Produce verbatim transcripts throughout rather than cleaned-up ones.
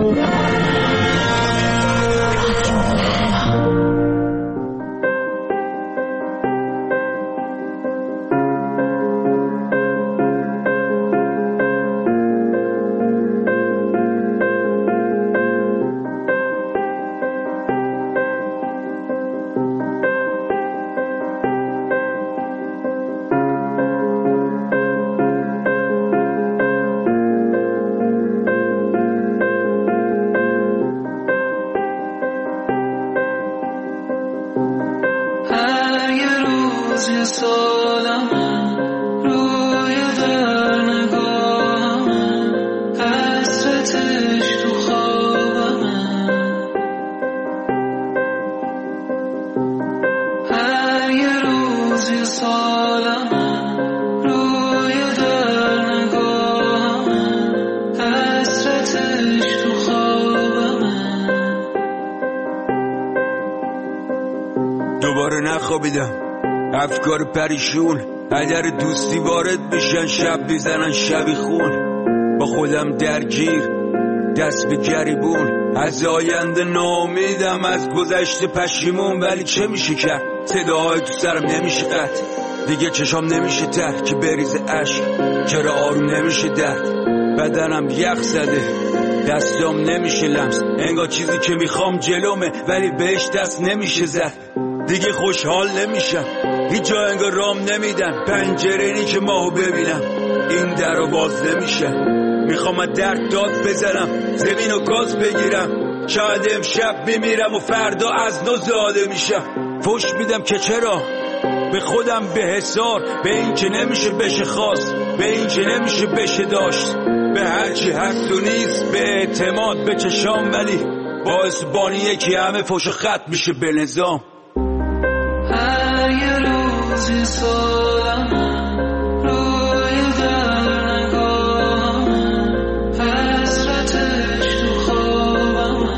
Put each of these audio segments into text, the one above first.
دوباره نخوابیدم، افکار پریشون اگر دوستی وارد بشن شب میزنن شبی خون. با خودم درگیر دست به گریبون، از آینده ناامیدم، از گذشته پشیمون. ولی چه میشه کرد؟ صداهای تو سرم نمیشه قطع، دیگه چشام نمیشه تر که بریز عشق. چرا آروم نمیشه درد؟ بدنم یخ زده، دستام نمیشه لمس، انگار چیزی که میخوام جلومه ولی بهش دست نمیشه زد. دیگه خوشحال نمیشم، هیچ جا انگار رام نمیدن، پنجره اینی که ماهو ببینم این در رو باز نمیشه. میخوام از درد داد بزنم، زمین و گاز بگیرم، شاید امشب بمیرم و فردا از نو زاده میشم. فوش میدم که چرا به خودم به حسار، به این که نمیشه بشه خواست، به این که نمیشه بشه داشت، به هرچی هست و نیست، به اعتماد به چشام. ولی باعث بانیه که همه فوش و خط میشه به نظام. هر یه روزی سالمه روی در نگاهمه، حسرتش تو خوابمه.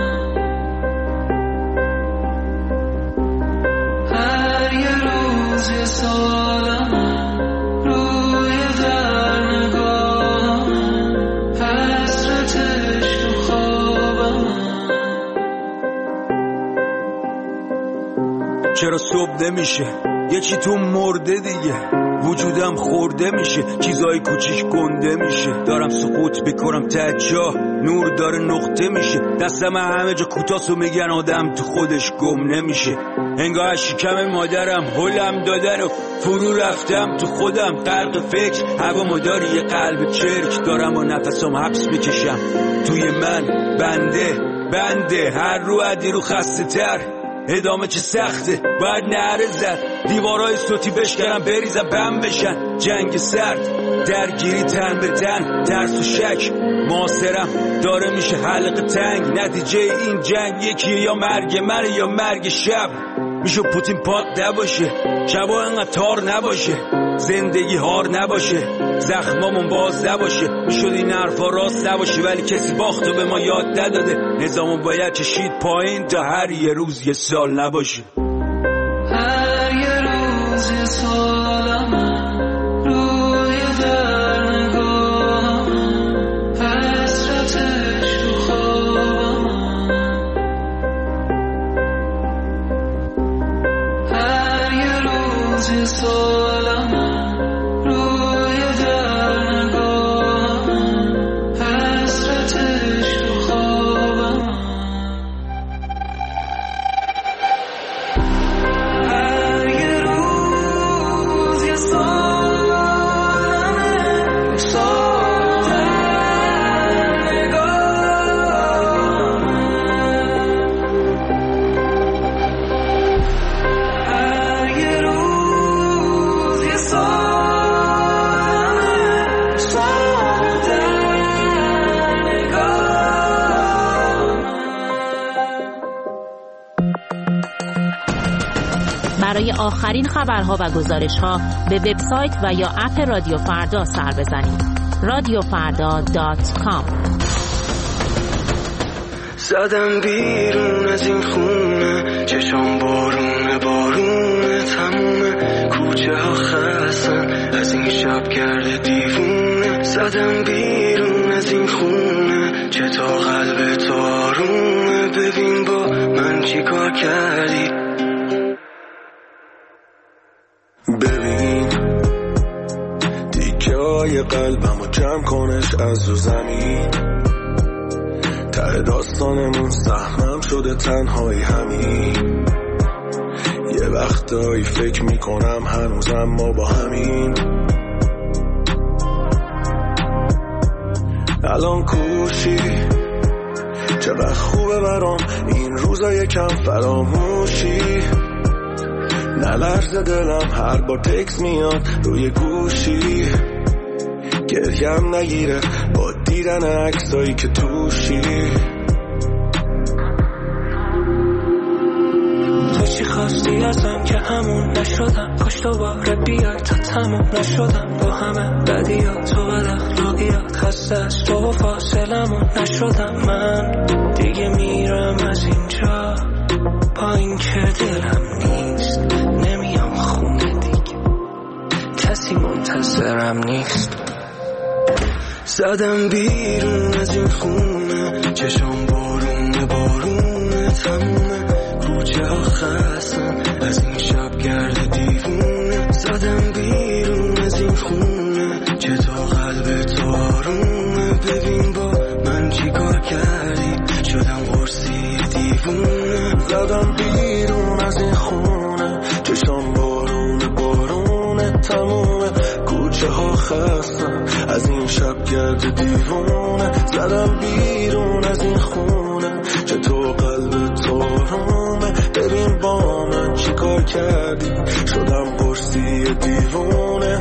هر یه روزی سالمه روی در نگاهمه، حسرتش تو خوابمه. چرا صبح نمیشه؟ یه چی تو مرده دیگه، وجودم خورده میشه، چیزای کوچیک گنده میشه. دارم سقوط بکنم ته جا، نور داره نقطه میشه، دستم همه جا کوتاسو میگن آدم تو خودش گم نمیشه. انگار از شکم مادرم هلم دادن و فرو رفتم تو خودم، غرق فکر هوا مداری یه قلب چرک دارم و نفسم حبس میکشم توی من. بنده بنده هر رو عدی رو خسته تر، ادامه چه سخته باید نعره زد، دیوارای صوتی بشکنم بریزم بم بشن. جنگ سرد، درگیری تن به تن، ترس و شک معاصرم داره میشه حلقه تنگ. نتیجه این جنگ یکیه، یا مرگ من یا مرگ شب. میشه پوتین پاک نباشه، شبا انقدر تار نباشه، زندگی هار نباشه، زخمامون باز نباشه. میشد این حرفا راست نباشه ولی کسی باختو به ما یاد نداده. نظامو باید چشید پایین تا هر یه روز یه سال نباشه. هر یه روز یه سالمه روی در نگاهمه، حسرتش تو خوابمه. هر یه روز یه سالمه روی در نگاهمه، حسرتش تو خوابمه. هر یه روز یه سالمه سال در نگاهمه. هر یه روز یه سالمه سال در نگاهمه. برای آخرین خبرها و گزارش‌ها به وبسایت و یا اپ رادیو فردا سر بزنید. رادیو فردا دات کام. زدم بیرون از این خونه، چشام بارونه بارونه تمومه، کوچه ها خستن از این شب کرده دیوونه. زدم بیرون از این خونه، چه تا قلب چیکار کردی. ببین دیگه های قلبمو جمع کنش از رو زمین، ته داستانمون سهمم شده تنهایی همین. یه وقتایی فکر میکنم هنوزم ما با همین. الان کوشی چقدر خوبه برام این روزا یکم فراموشی. نلرزه دلم هر بار تکس میاد روی گوشی، گریم نگیره با دیدن عکسایی که توشی. تو چی خواستی ازم که همون نشدم، کاش دوباره بیای تا تموم نشدم. با همه بدیات و بد اخلاقیات خسته از تو و فاصلمون نشدم. من دیگه میرم از اینجا با این که دلم نیست، نمیام خونه دیگه، کسی منتظرم نیست. زدم بیرون از این خونه، چشم بارونه بارونه تمومه، کوچه ها خستن از این شب گرد دیوونه. زدم بیرون از این خونه، چطور قلب تو آرومه، ببین با من چی کار کردی، شدم قرصی دیوونه. زدم بیرون از این خونه، چشم بارونه بارونه تمومه، کوچه ها خستن از این شب گرد دیوونه. زدم بیرون از این خونه، چطور قلب تو آرومه، ببین با من چی کار کردی، شدم قرصی دیوونه.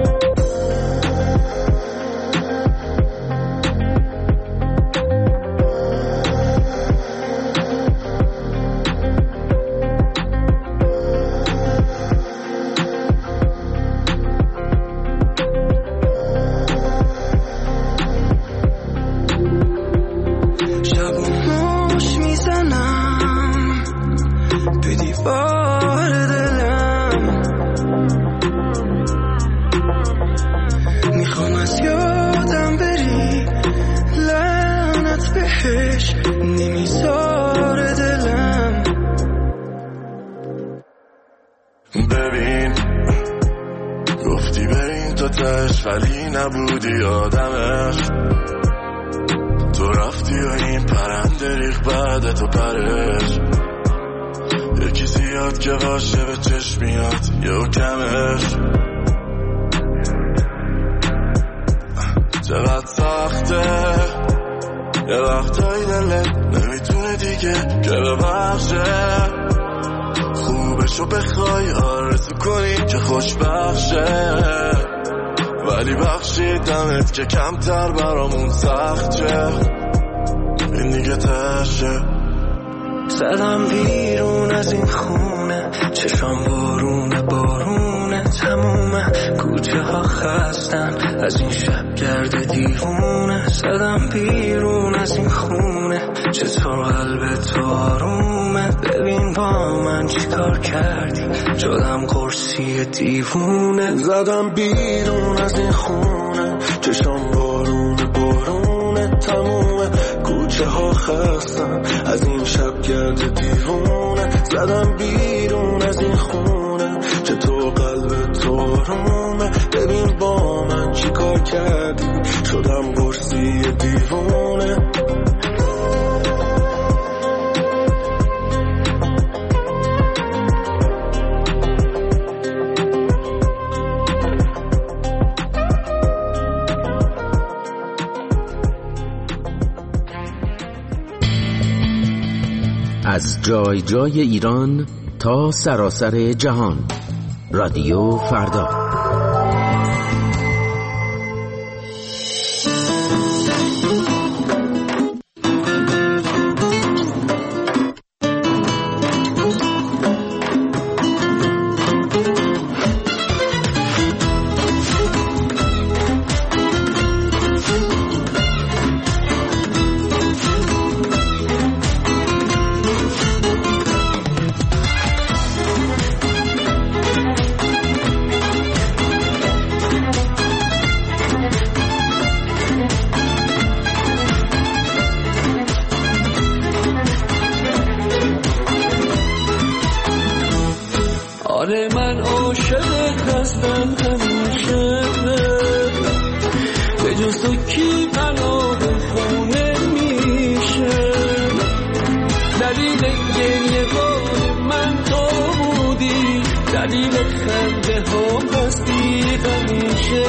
ولی نبودی آدمش، تو رفتی و این پرنده ریخ بعد تو پرش. یکی زیاد که باشه به چشمیات یه کمش. چقدر سخته یه وقتایی دلت نمیتونه دیگه که ببخشه، خوبشو بخوای آرزو کنی که خوشبخشه، ولی بخشیدمت که کمتر برامون سخت شه، این دیگه تشه. زدم بیرون از این خونه، چشم بارونه بارونه تمومه، کوچه ها خستن از این شب گرد دیوونه. زدم بیرون از این خونه، چطور قلب تو آرومه، ببین با من چی کار کردی، شدم قرصی دیوونه. زدم بیرون از این خونه، چشم بارونه بارونه تمومه، کوچه ها خستن از این شب گرد دیوونه. زدم بیرون از این خونه، چطور قلب تو آرومه، ببین با من چی کار کردی، شدم قرصی دیوونه. از جای جای ایران تا سراسر جهان، رادیو فردا. همیشه.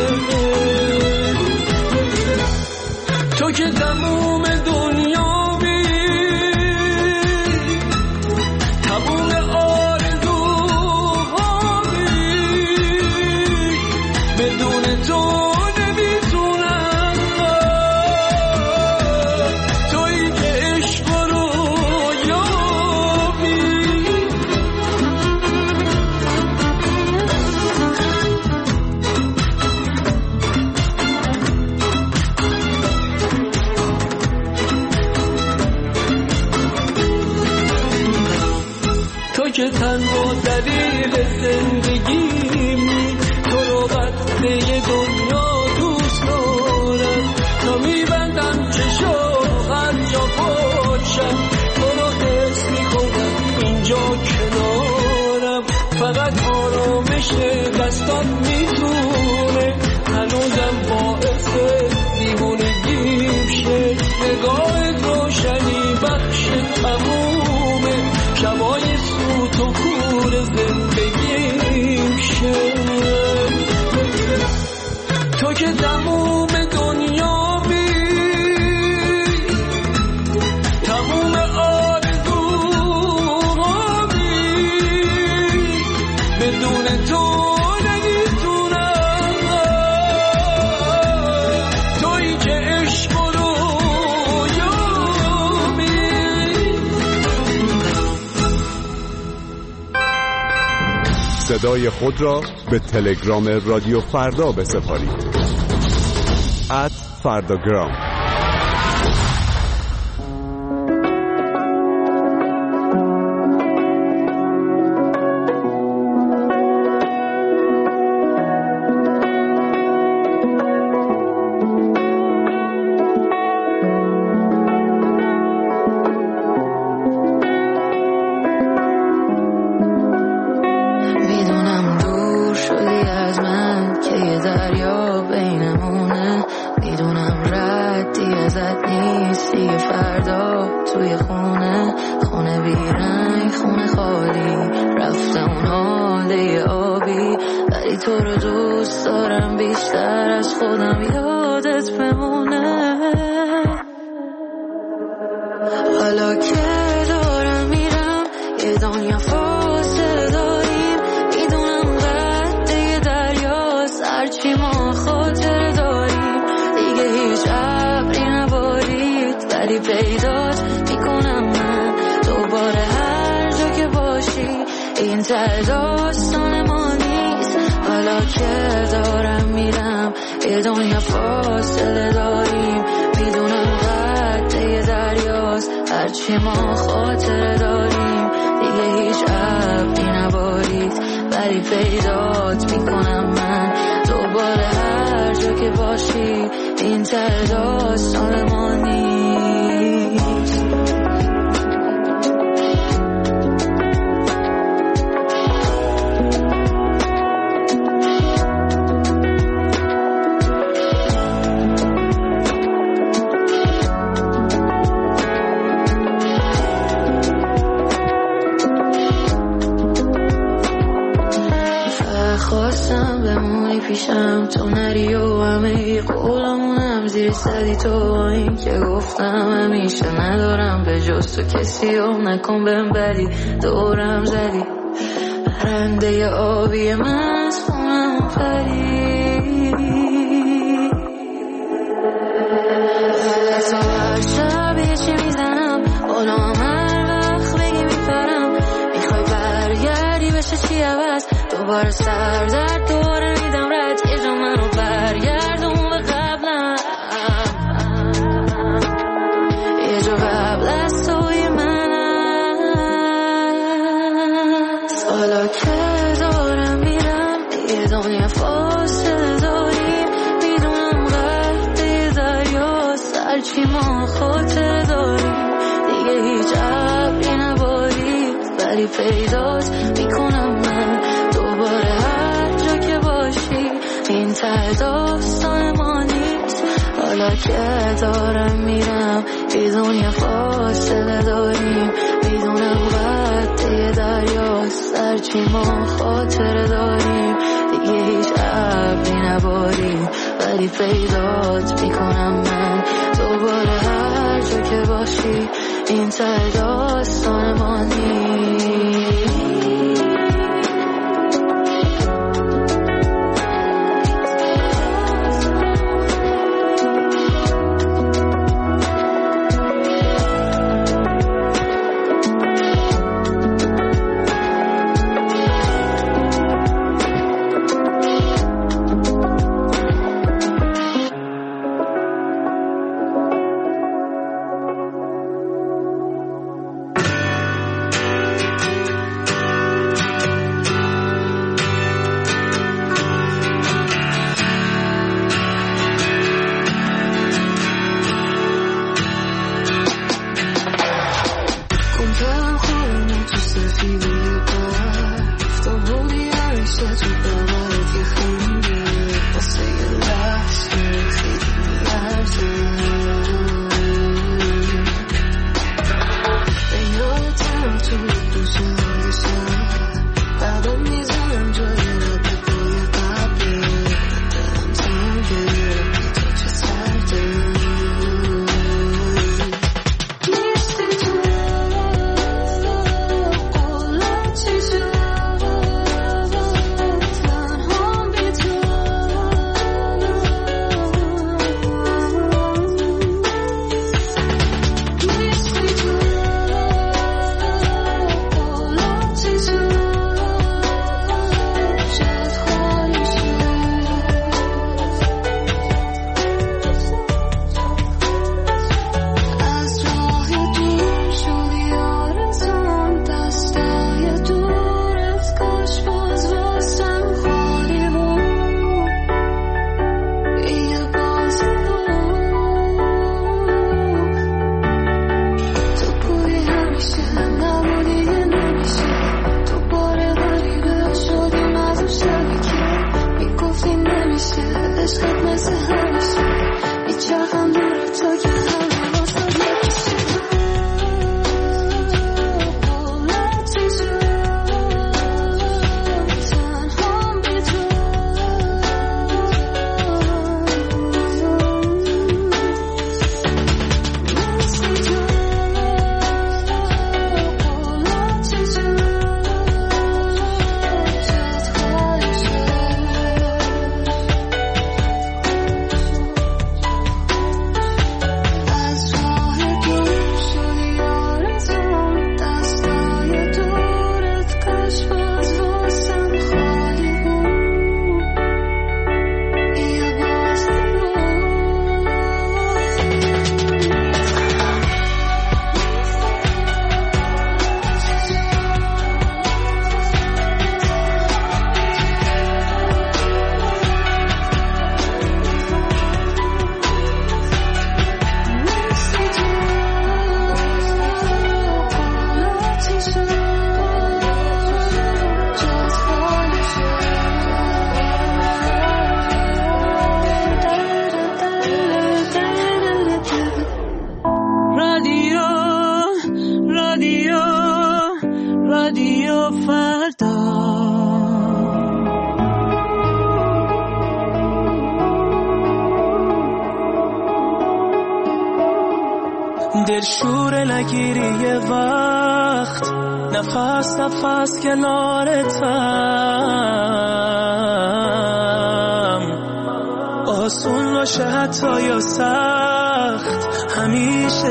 تو که تموم دنیامی، تموم آرزوهامی، بدون تو نمیتونم. تویی که عشق رو یابی. تو که تنها دلیل زندگیمی، تو رو بسته دنیا دوست دارم. تا میبندم چشم هر جا باشم، تو رو حس میکنم اینجا کنارم. فقط آرامش دستات میتونه هنوزم باعث دیوونگیم شه. نگاهت روشنی بخش تمومه، شبای سوت و کور زندگیم شه. تو که تموم دنیامی، تموم آرزوهامی، بدون تو نمیتونم. تویی که عشق رو یابی. صدای خود را به تلگرام رادیو فردا بسپارید. ات فرداگرام. میدونم دور شدی از من که یه دریا بینمونه. میدونم ردی ازت نیست دیگه. فردا توی خونه، خونه بیرنگ، خونه خالی، رفته اون حاله آبی. ولی تو رو دوست دارم بیشتر از خودم، یادت بمونه. حالا که دارم میرم یه دنیا فاصله داریم. میدونم قد یه دریاست، هرچی ما خاطر داریم. دیگه هیچ ابری نبارید، ولی پیدات میکنم من دوباره هر جا که باشی. این ته داستان ما نیست. حالا که دارم میرم یه دنیا فاصله داریم. میدونم قد یه دریاست، هرچی ما خاطر داریم. دیگه هیچ ابری نبارید، ولی پیدات میکنم من دوباره هر جا که باشی. این ته داستان ما نیست. خواستم بمونی پیشم، تو نری و همه قولمونم زیر سدی. تو این که گفتم همیشه ندارم به جز تو کسی و نکن بهم بدی. دورم زدی پرنده آبی من از خونم پری. تو هر شب یه چی میزنم، بالا هر وقت بگی میپرم. میخوای برگردی بشه چی عوض، دوباره سر در دوباره میدم رد. یه جا منو برگردون به قبلم، یه جا قبل از توی منم. حالا که دارم میرم یه دنیا فاصله داریم. میدونم قد یه دریاست، هرچی ما خاطر داریم. دیگه هیچ ابری نبارید، ولی پیدات میکنم من دوباره هر جا که باشی. این ته داستان ما نیست. حالا که دارم میرم یه دنیا فاصله داریم. میدونم قد یه دریاست، هرچی ما خاطره داریم. دیگه هیچ عبری نباری، ولی پیدات میکنم من دوباره هر جا که باشی. این ته داستان ما نیست. دلشوره نگیری یه وقت، نفس نفس کنارتم، آسون باشه حتی یا سخت، همیشه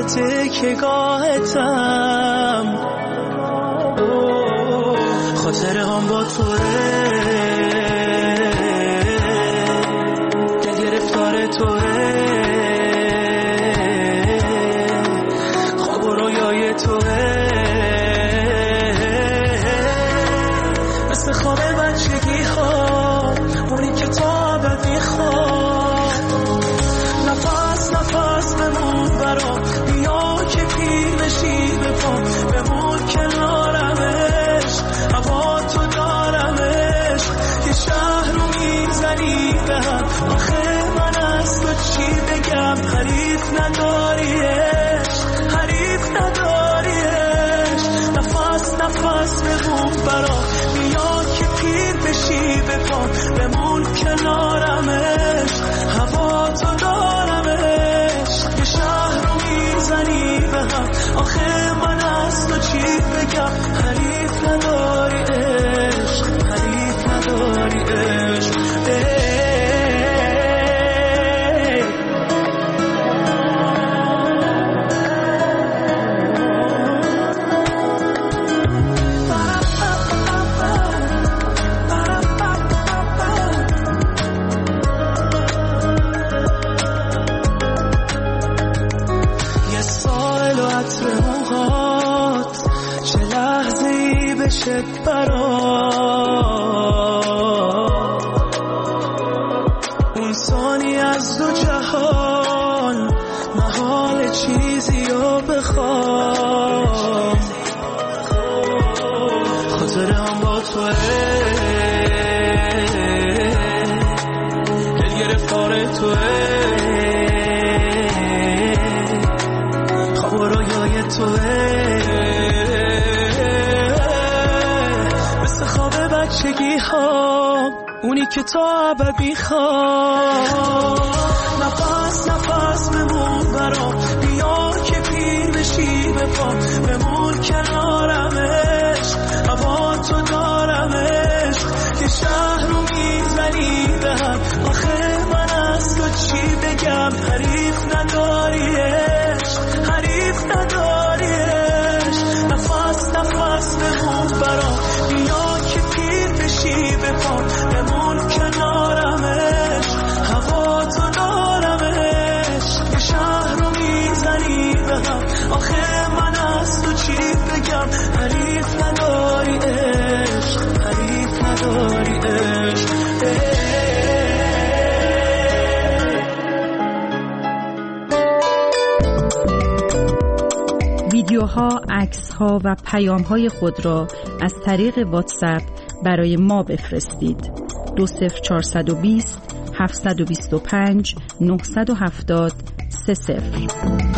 تکیه‌گاهتم. خاطره هم با توه، دل گرفتار توه، خواب و رویای توه، مثل خواب بچگی ها، اونی که تا بد میخواد. نفس نفس بمون برام، بیا که پیر بشی بپام، بمون کنارمش، هوا تو دارمش، یه شهر رو میزنی به هم. آخه من از تو چی بگم، حریف نداریش، حریف نداریش. نفس نفس بمون برام، بیا که پیر بشی بپام، هم. آخه من از تو چی بگم؟ حریف نداری عشق، حریف نداری عشق. اون ثانی از دو جهان محال چیزی رو بخوام، خاطرم با توه، دل گرفتار توه، خواب و رویای توه، بچگی ها اونی که تا ابد میخوام. نفس نفس بمون برام، بیا که پیر بشی به پام، بمون کنارمش، هوا تو دارمش، که شهر رو میزنی به هم. آخه من از تو چی بگم؟ حریف نداری عشق، حریف نداری عشق. نفس نفس بمون برام، بیا بپام، بمون کنارمش، هوا تو دارمش، یه شهر رو میزنی به هم. آخه من از تو چی بگم؟ حریف نداری عشق، حریف نداری عشق. ویدیوها، عکس‌ها و پیام‌های خود را از طریق واتساپ برای ما بفرستید. دو صفر چهارصد و بیست هفتصد و بیست و پنج نهصد و هفتاد سه صفر.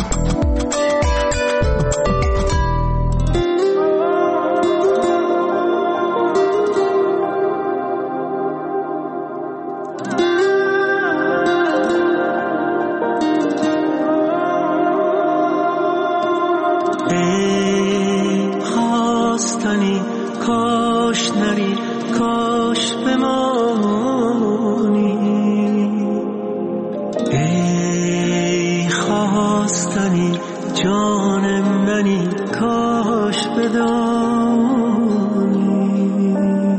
کاش نری، کاش بمانی، ای خواستنی جان منی، کاش بدانی،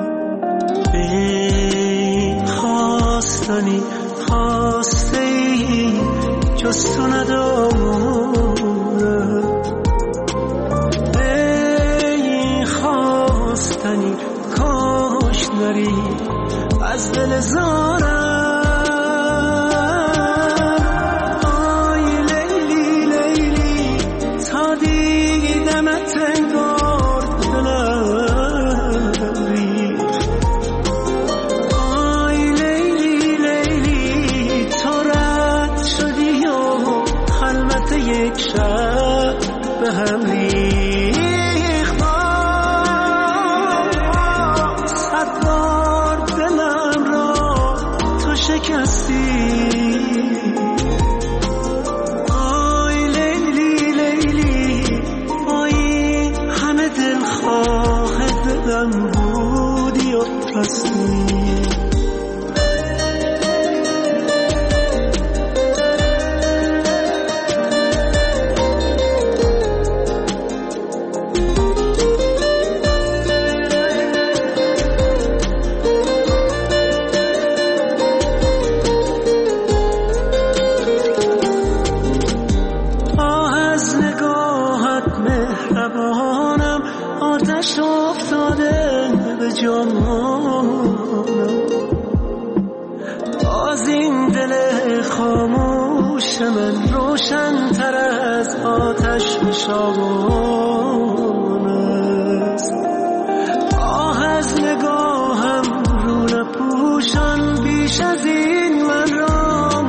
ای خواستنی خواسته ای جز تو ندارم، کاش نری از دل زارم. آی لیلی لیلی تا دیدمت انگار دلم ریخت. آی لیلی لیلی تو رد شدی و خلوت یک شب به هم ریخت. آی لیلی لیلی با این همه دلخواه دلم بودی و رسمی. آتش افتاده به جانم، باز این دل خاموش من روشن تر از آتش بشابان است. آه از نگاهم رو نپوشان، بیش از این من را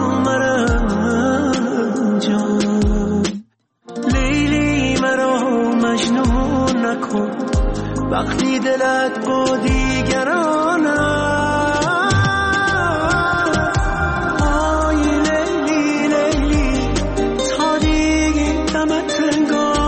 مرنجان. لیلی مرا مجنون نکن وقتی دلت با دیگران است. آی لیلی لیلی تا دیدمت انگار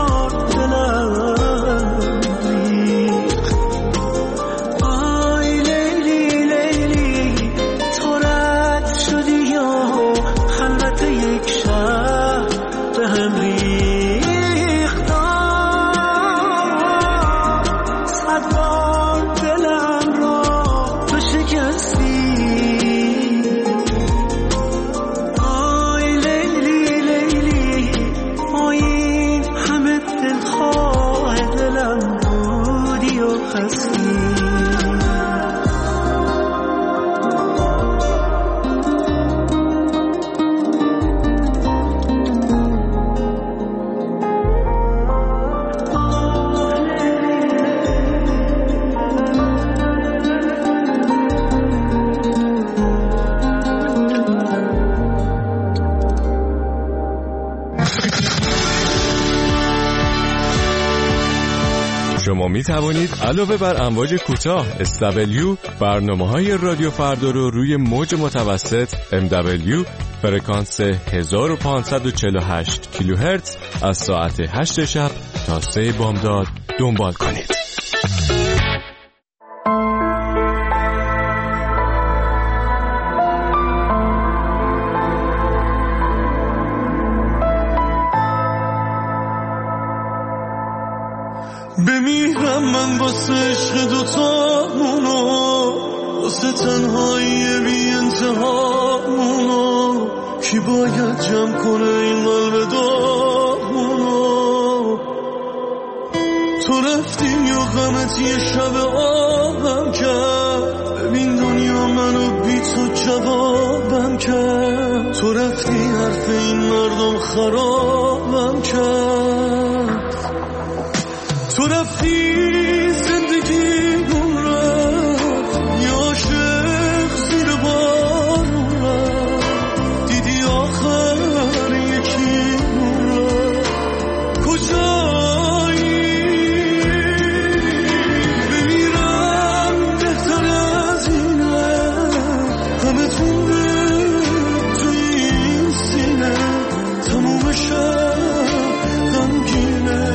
شما می توانید علاوه بر امواج کوتاه اس دبلیو برنامه‌های رادیو فردا رو روی موج متوسط ام دبلیو فرکانس هزار و پانصد و چهل و هشت کیلوهرتز از ساعت هشت شب تا سه بامداد دنبال کنید. بمیرم من واسه عشق دوتامونو، واسه تنهایی بی انتهامونو، کی باید جمع کنه این قلب داغونو؟ تو رفتی یا غمت یه شب آبم کرد، ببین دنیا منو بی تو جوابم کرد. تو رفتی حرف این مردم خرابم کرد، تو رفتی زندگی گم رفت، یا عاشق زیر بارون رفت، دیدی آخر یکی مون رفت. کجایی بمیرم بهتر از اینه، همه تونه تو این سینه، تموم شب غمگینه.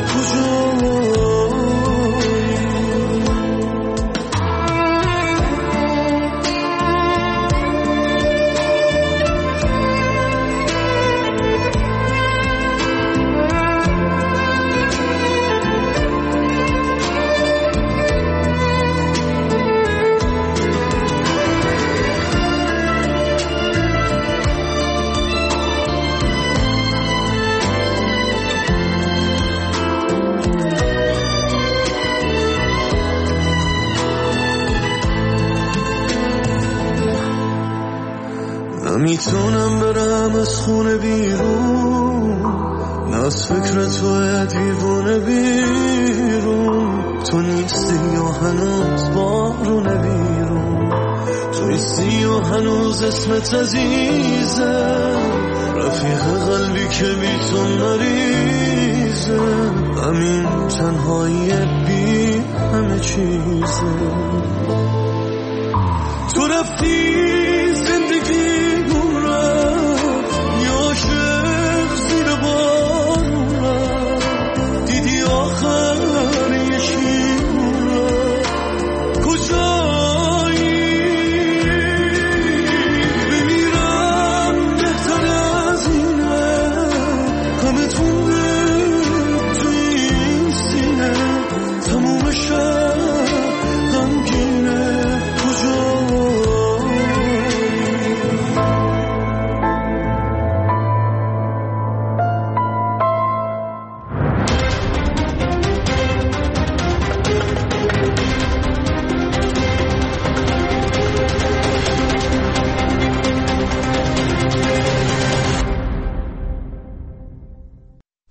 نمیتونم برم از خونه بیرون، نه از فکر تو دیوونه بیرون. تو نیستی یا هنوز بارونه بیرون، تو نیستی یا هنوز اسمت عزیزه، رفیق قلبی که بی تو مریضه. همین تنهایی بی همه چیزه. تو رفتی زندگی